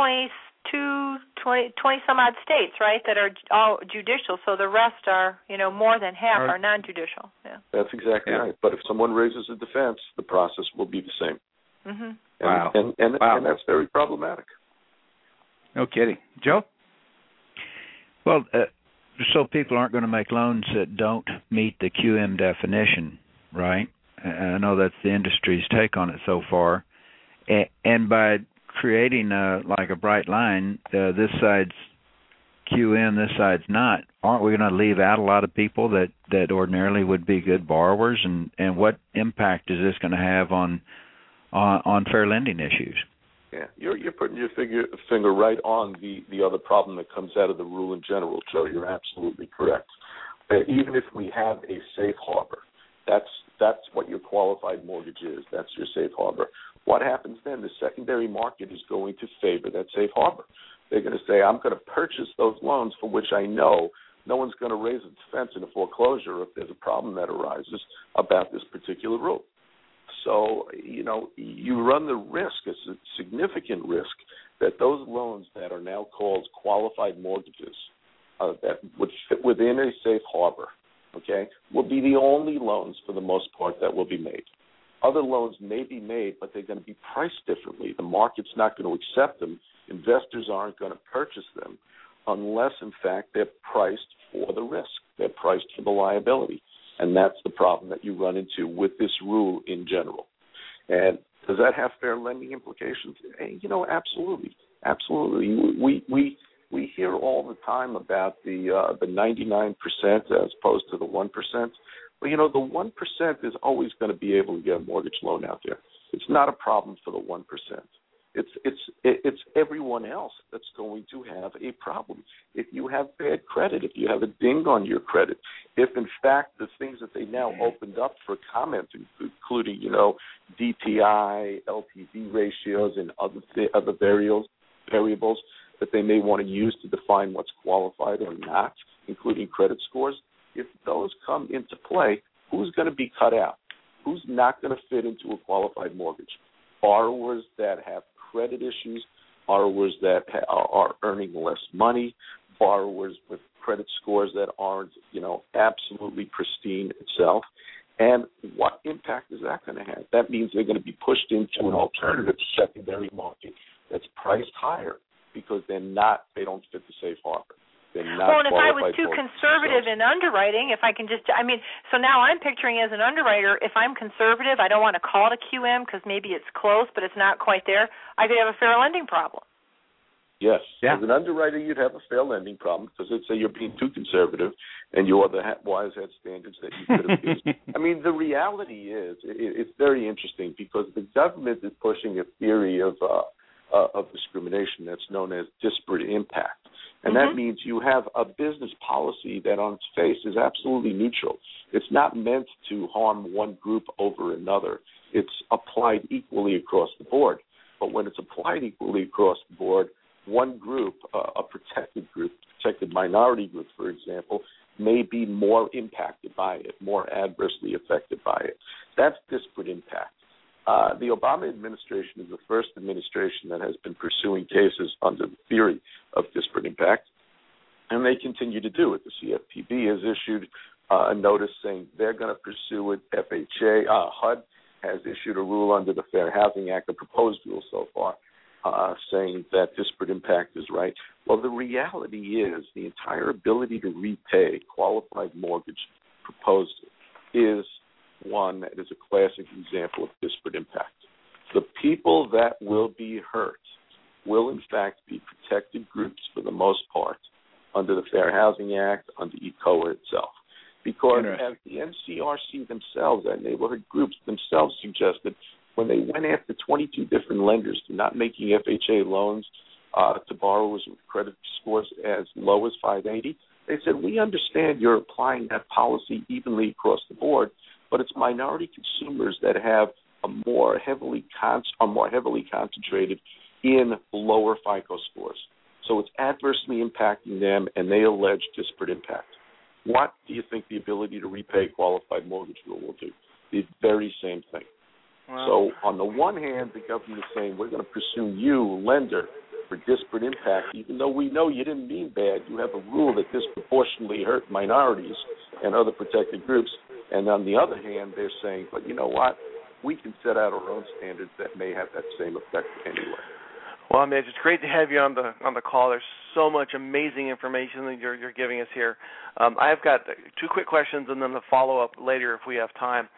some odd states, right, that are all judicial. So the rest are, more than half are non-judicial. Yeah. That's exactly right. But if someone raises a defense, the process will be the same. Mm-hmm. And that's very problematic. No kidding. Joe? Well, so people aren't going to make loans that don't meet the QM definition, right? I know that's the industry's take on it so far. And by creating a bright line, this side's QM, this side's not, aren't we going to leave out a lot of people that ordinarily would be good borrowers? And what impact is this going to have on fair lending issues? Yeah, you're putting your finger right on the other problem that comes out of the rule in general, Joe. You're absolutely correct. Even if we have a safe harbor, that's what your qualified mortgage is. That's your safe harbor. What happens then? The secondary market is going to favor that safe harbor. They're going to say, I'm going to purchase those loans for which I know no one's going to raise a defense in a foreclosure if there's a problem that arises about this particular rule. So, you run the risk, a significant risk, that those loans that are now called qualified mortgages that would fit within a safe harbor, okay, will be the only loans for the most part that will be made. Other loans may be made, but they're going to be priced differently. The market's not going to accept them. Investors aren't going to purchase them unless, in fact, they're priced for the risk. They're priced for the liability. And that's the problem that you run into with this rule in general. And does that have fair lending implications? Absolutely. Absolutely. We hear all the time about the 99% as opposed to the 1%. But, the 1% is always going to be able to get a mortgage loan out there. It's not a problem for the 1%. It's everyone else that's going to have a problem. If you have bad credit, if you have a ding on your credit, if in fact the things that they now opened up for comment, including DTI, LTV ratios, and other variables that they may want to use to define what's qualified or not, including credit scores, if those come into play, who's going to be cut out? Who's not going to fit into a qualified mortgage? Borrowers that have credit issues, borrowers that are earning less money, borrowers with credit scores that aren't, absolutely pristine itself. And what impact is that going to have? That means they're going to be pushed into an alternative secondary market that's priced higher because they don't fit the safe harbor. Well, and if I was too conservative in underwriting, if I can so now I'm picturing as an underwriter, if I'm conservative, I don't want to call it a QM because maybe it's close, but it's not quite there, I could have a fair lending problem. Yes. Yeah. As an underwriter, you'd have a fair lending problem because they'd say you're being too conservative and you are the wise head standards that you could have used. I mean, the reality is it's very interesting because the government is pushing a theory of discrimination that's known as disparate impact. And that means you have a business policy that on its face is absolutely neutral. It's not meant to harm one group over another. It's applied equally across the board. But when it's applied equally across the board, one group, a protected group, protected minority group, for example, may be more impacted by it, more adversely affected by it. That's disparate impact. The Obama administration is the first administration that has been pursuing cases under the theory of disparate impact, and they continue to do it. The CFPB has issued a notice saying they're going to pursue it. HUD has issued a rule under the Fair Housing Act, a proposed rule so far, saying that disparate impact is right. Well, the reality is the entire ability to repay qualified mortgage proposed is one that is a classic example of disparate impact. The people that will be hurt will, in fact, be protected groups for the most part under the Fair Housing Act, under ECOA itself. Because as the NCRC themselves, our neighborhood groups themselves suggested, when they went after 22 different lenders for not making FHA loans to borrowers with credit scores as low as 580, they said, we understand you're applying that policy evenly across the board, but it's minority consumers that have are more heavily concentrated in lower FICO scores. So it's adversely impacting them, and they allege disparate impact. What do you think the ability to repay qualified mortgage rule will do? The very same thing. Wow. So on the one hand, the government is saying we're going to pursue you, lender, for disparate impact, even though we know you didn't mean bad. You have a rule that disproportionately hurt minorities and other protected groups. And on the other hand, they're saying, but you know what? We can set out our own standards that may have that same effect anyway. Well, Mitch, it's great to have you on the call. There's so much amazing information that you're giving us here. I've got two quick questions and then the follow-up later if we have time.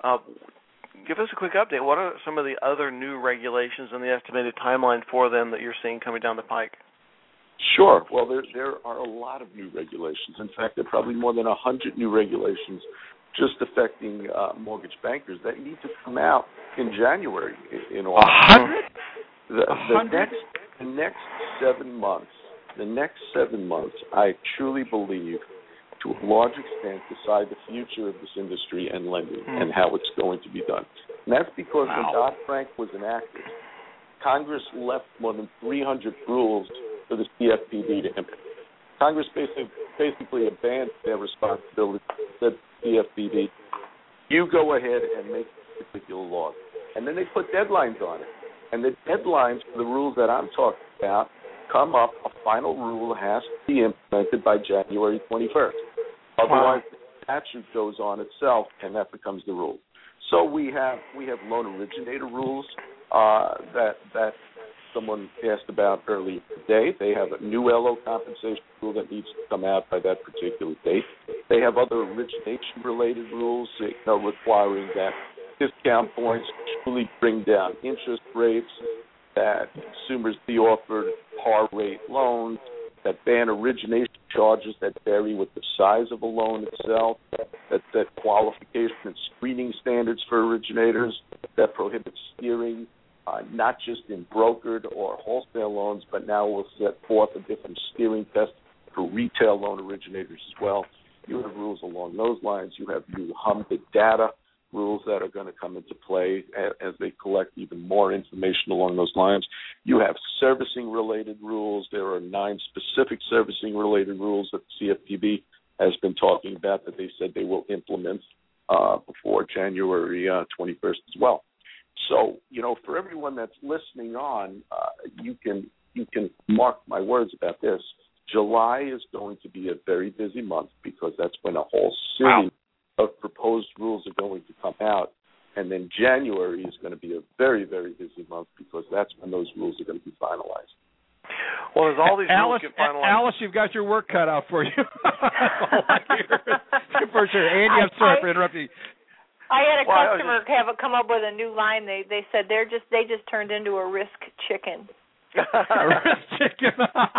Give us a quick update. What are some of the other new regulations and the estimated timeline for them that you're seeing coming down the pike? Sure. Well, there are a lot of new regulations. In fact, there are probably more than 100 new regulations just affecting mortgage bankers that need to come out in January in all. 100? The next 7 months, I truly believe, to a large extent, decide the future of this industry and lending and how it's going to be done. And that's because when Dodd-Frank was enacted, Congress left more than 300 rules for the CFPB to implement. Congress basically abandoned their responsibility, said to the CFPB, you go ahead and make particular laws. And then they put deadlines on it. And the deadlines for the rules that I'm talking about come up, a final rule has to be implemented by January 21st. Otherwise, the statute goes on itself, and that becomes the rule. So we have loan originator rules that someone asked about earlier today. They have a new LO compensation rule that needs to come out by that particular date. They have other origination-related rules, requiring that discount points truly bring down interest rates, that consumers be offered par rate loans, that ban origination charges that vary with the size of a loan itself, that qualification and screening standards for originators, that prohibits steering, not just in brokered or wholesale loans, but now will set forth a different steering test for retail loan originators as well. You have rules along those lines. You have new HMDA data rules that are going to come into play as they collect even more information along those lines. You have servicing-related rules. There are 9 specific servicing-related rules that the CFPB has been talking about that they said they will implement before January 21st as well. So, for everyone that's listening on, you can mark my words about this. July is going to be a very busy month because that's when a whole series of proposed rules are going to come out. And then January is going to be a very, very busy month because that's when those rules are going to be finalized. Well, as all these rules get finalized... Alice, you've got your work cut out for you. For sure. Andy, I'm sorry for interrupting. I had a customer come up with a new line. They said they just turned into a risk chicken. A risk chicken.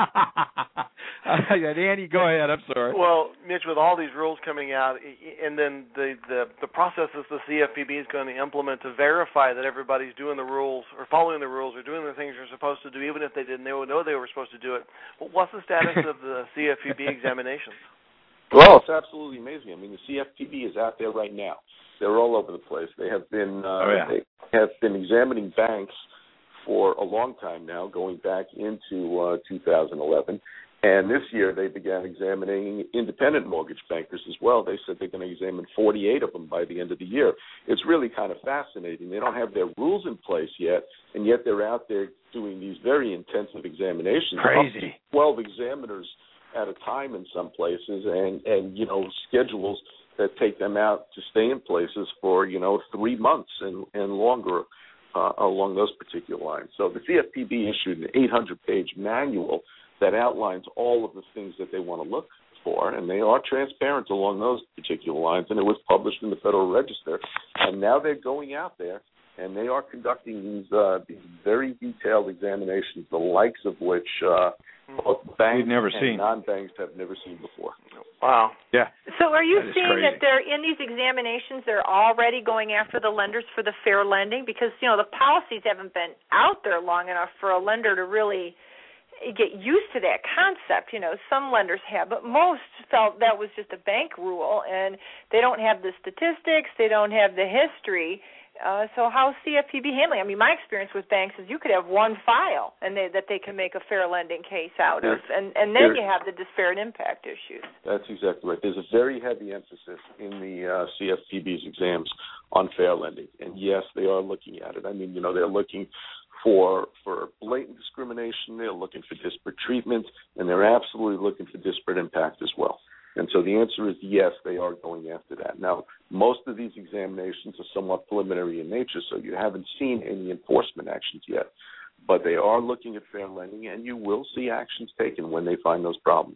Andy, go ahead. I'm sorry. Well, Mitch, with all these rules coming out, and then the processes the CFPB is going to implement to verify that everybody's doing the rules or following the rules or doing the things they're supposed to do, even if they didn't know they were supposed to do it. Well, what's the status of the CFPB examinations? Well, it's absolutely amazing. I mean, the CFPB is out there right now. They're all over the place. They have been they have been examining banks for a long time now, going back into 2011. And this year they began examining independent mortgage bankers as well. They said they're going to examine 48 of them by the end of the year. It's really kind of fascinating. They don't have their rules in place yet, and yet they're out there doing these very intensive examinations. Crazy. 12 examiners at a time in some places, and schedules that take them out to stay in places for 3 months and longer along those particular lines. So the CFPB issued an 800-page manual that outlines all of the things that they want to look for, and they are transparent along those particular lines, and it was published in the Federal Register. And now they're going out there, and they are conducting these very detailed examinations, the likes of which both banks and non-banks have never seen before. Wow. Yeah. So are you seeing that they're in these examinations, they're already going after the lenders for the fair lending? Because, the policies haven't been out there long enough for a lender to really get used to that concept. Some lenders have, but most felt that was just a bank rule, and they don't have the statistics, they don't have the history. So how's CFPB handling? I mean, my experience with banks is you could have one file and that they can make a fair lending case out of, and then you have the disparate impact issues. That's exactly right. There's a very heavy emphasis in the CFPB's exams on fair lending, and yes, they are looking at it. I mean, they're looking for blatant discrimination, they're looking for disparate treatment, and they're absolutely looking for disparate impact as well. And so the answer is yes, they are going after that. Now, most of these examinations are somewhat preliminary in nature, so you haven't seen any enforcement actions yet. But they are looking at fair lending, and you will see actions taken when they find those problems.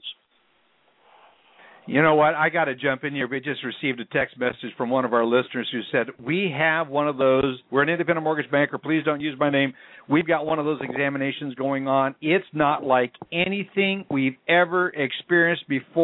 You know what? I got to jump in here. We just received a text message from one of our listeners who said, we have one of those. We're an independent mortgage banker. Please don't use my name. We've got one of those examinations going on. It's not like anything we've ever experienced before.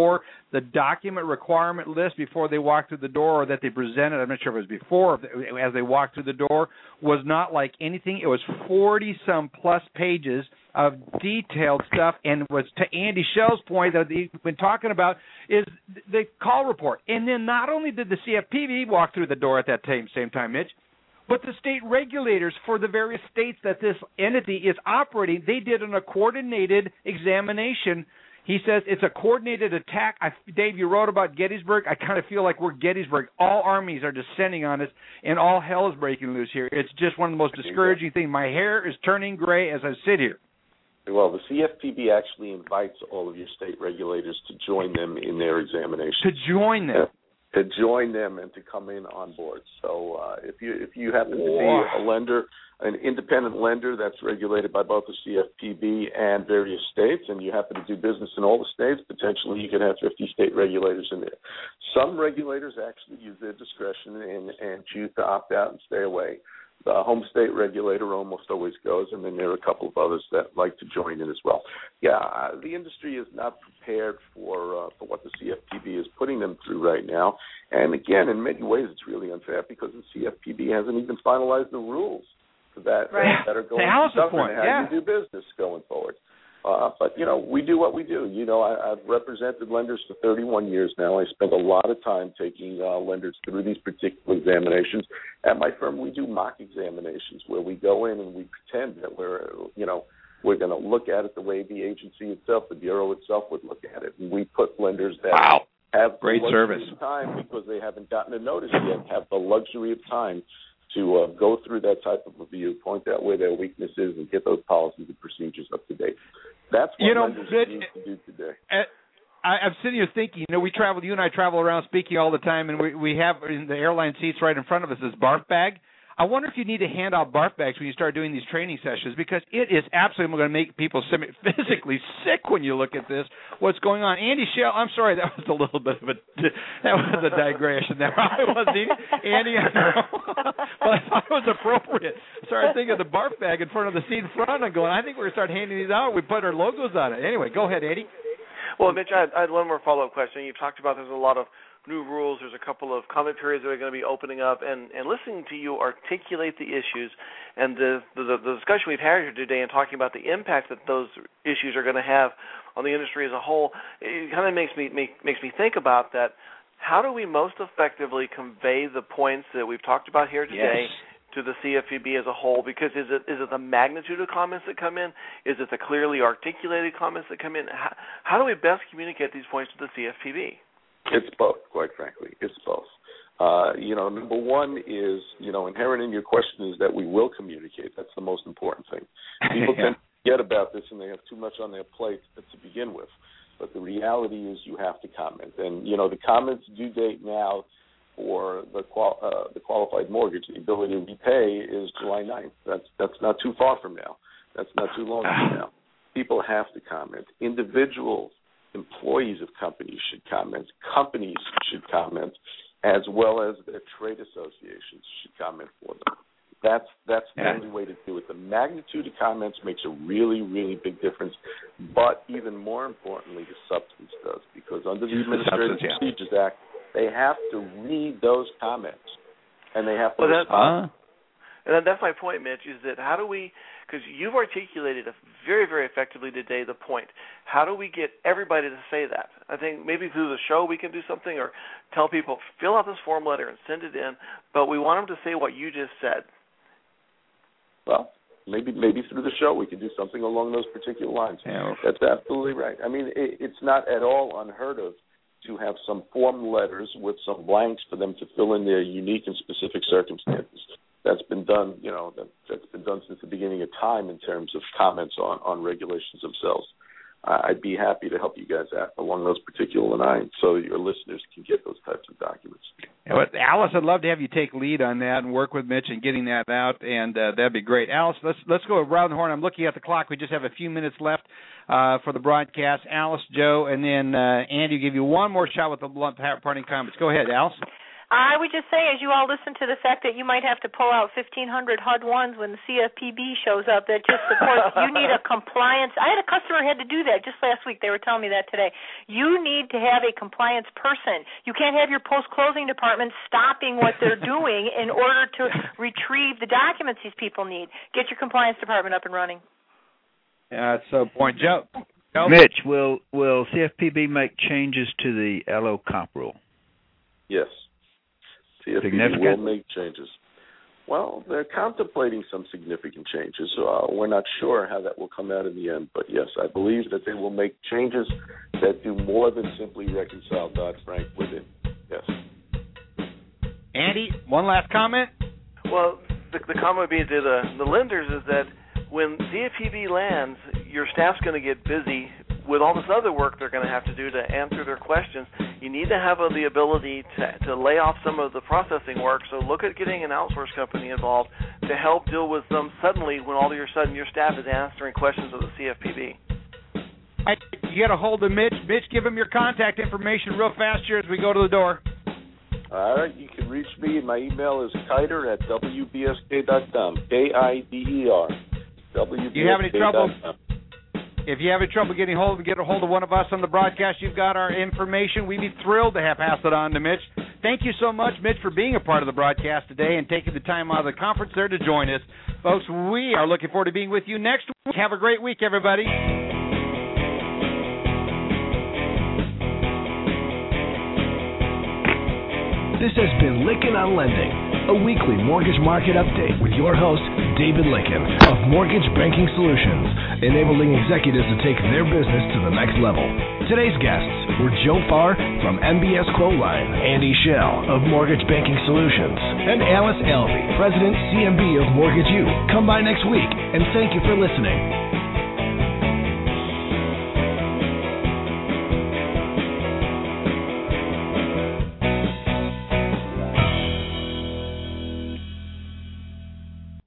the document requirement list before they walked through the door, or that they presented, I'm not sure if it was before, as they walked through the door, was not like anything. It was 40-some plus pages of detailed stuff, and was to Andy Schell's point that he's been talking about is the call report. And then not only did the CFPB walk through the door at that same time, Mitch, but the state regulators for the various states that this entity is operating, they did a coordinated examination. He says it's a coordinated attack. Dave, you wrote about Gettysburg. I kind of feel like we're Gettysburg. All armies are descending on us, and all hell is breaking loose here. It's just one of the most discouraging things. My hair is turning gray as I sit here. Well, the CFPB actually invites all of your state regulators to join them in their examination. To join them? To join them and to come in on board. So if you happen to be a lender, an independent lender that's regulated by both the CFPB and various states, and you happen to do business in all the states, potentially you could have 50 state regulators in there. Some regulators actually use their discretion and choose to opt out and stay away. The home state regulator almost always goes, and then there are a couple of others that like to join in as well. Yeah, the industry is not prepared for what the CFPB is putting them through right now. And again, in many ways, it's really unfair because the CFPB hasn't even finalized the rules that are going to govern how you do business going forward. But, we do what we do. I've represented lenders for 31 years now. I spend a lot of time taking lenders through these particular examinations. At my firm, we do mock examinations where we go in and we pretend that we're going to look at it the way the agency itself, the Bureau itself, would look at it. And we put lenders that have great service time because they haven't gotten a notice yet, have the luxury of time to go through that type of review, point out where their weakness is, and get those policies and procedures up to date. That's what lenders need to do today. I'm sitting here thinking, you and I travel around speaking all the time, and we have in the airline seats right in front of us this barf bag. I wonder if you need to hand out barf bags when you start doing these training sessions, because it is absolutely going to make people physically sick when you look at this. What's going on? Andy Schell, I'm sorry, that was a little bit of a digression there. I wasn't Andy, I know. But I thought it was appropriate. I started thinking of the barf bag in front of the seat in front and going, I think we're going to start handing these out. We put our logos on it. Anyway, go ahead, Andy. Well, Mitch, I had one more follow-up question. You've talked about there's a lot of new rules. There's a couple of comment periods that are going to be opening up, and listening to you articulate the issues and the discussion we've had here today and talking about the impact that those issues are going to have on the industry as a whole, it kind of makes me think about that. How do we most effectively convey the points that we've talked about here today to the CFPB as a whole? Because is it the magnitude of comments that come in? Is it the clearly articulated comments that come in? How do we best communicate these points to the CFPB? It's both, quite frankly. It's both. Number one is, inherent in your question is that we will communicate. That's the most important thing. People tend to forget about this, and they have too much on their plate to begin with. But the reality is you have to comment. And, the comments due date now for the qualified mortgage, the ability to repay, is July 9th. That's not too far from now. That's not too long from now. People have to comment. Individuals, employees of companies should comment. Companies should comment, as well as their trade associations should comment for them. That's the only way to do it. The magnitude of comments makes a really, really big difference, but even more importantly, the substance does, because under the Administrative Procedures Act, they have to read those comments, and they have to respond. And that's my point, Mitch, is that how do we, because you've articulated very, very effectively today the point, how do we get everybody to say that? I think maybe through the show we can do something, or tell people, fill out this form letter and send it in, but we want them to say what you just said. Well, maybe through the show we can do something along those particular lines. Yeah. That's absolutely right. I mean, it's not at all unheard of to have some form letters with some blanks for them to fill in their unique and specific circumstances. That's been done, that's been done since the beginning of time in terms of comments on regulations themselves. I'd be happy to help you guys out along those particular lines so your listeners can get those types of documents. Alice, I'd love to have you take lead on that and work with Mitch in getting that out, and that'd be great. Alice, let's go around the horn. I'm looking at the clock. We just have a few minutes left for the broadcast. Alice, Joe, and then Andy will give you one more shot with the blunt parting comments. Go ahead, Alice. I would just say, as you all listen to the fact that you might have to pull out 1,500 HUD-1s when the CFPB shows up, that just supports you need a compliance. I had a customer who had to do that just last week. They were telling me that today. You need to have a compliance person. You can't have your post-closing department stopping what they're doing in order to retrieve the documents these people need. Get your compliance department up and running. Yeah, that's a point. Joe? Mitch, will CFPB make changes to the LO comp rule? Yes. CFPB will make changes. Well, they're contemplating some significant changes. We're not sure how that will come out in the end, but yes, I believe that they will make changes that do more than simply reconcile Dodd-Frank with it. Yes. Andy, one last comment? Well, the comment would be to the lenders is that when CFPB lands, your staff's going to get busy with all this other work they're going to have to do to answer their questions. You need to have the ability to lay off some of the processing work, so look at getting an outsource company involved to help deal with them suddenly when all of a sudden your staff is answering questions of the CFPB. You get a hold of Mitch. Mitch, give him your contact information real fast here as we go to the door. All right, you can reach me. My email is kider@wbsk.com, KIDER. Do you have any trouble? If you have any trouble getting get a hold of one of us on the broadcast, you've got our information. We'd be thrilled to have passed it on to Mitch. Thank you so much, Mitch, for being a part of the broadcast today and taking the time out of the conference there to join us. Folks, we are looking forward to being with you next week. Have a great week, everybody. This has been Lykken on Lending, a weekly mortgage market update with your host, David Lykken of Mortgage Banking Solutions, enabling executives to take their business to the next level. Today's guests were Joe Farr from MBS Quoteline, Andy Schell of Mortgage Banking Solutions, and Alice Alvey, President, CMB of Mortgage U. Come by next week, and thank you for listening.